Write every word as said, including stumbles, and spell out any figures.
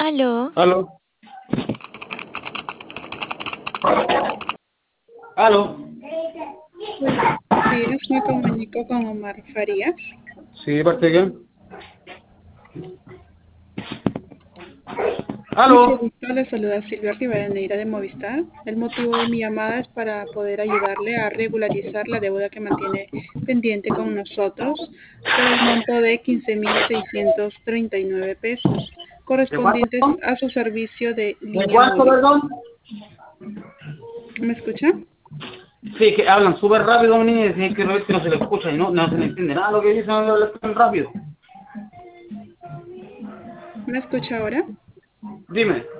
Aló, Aló, aló. Buenos días, me comunico con Omar Farías. Sí, ¿de parte de quién? Mucho Aló. gusto, le saluda Silvia Rivadeneira de Movistar. El motivo de mi llamada es para poder ayudarle a regularizar la deuda que mantiene pendiente con nosotros por el monto de quince mil seiscientos treinta y nueve pesos, ¿De cuánto, correspondientes perdón? a su servicio de ¿De línea cuánto, móvil. perdón? ¿Me escucha? Sí, que hablan súper rápido, niña, y tienen que ver que no se le escucha y no, no se le entiende nada lo que dicen, hablan tan rápido. ¿Me escucha ahora? Dime.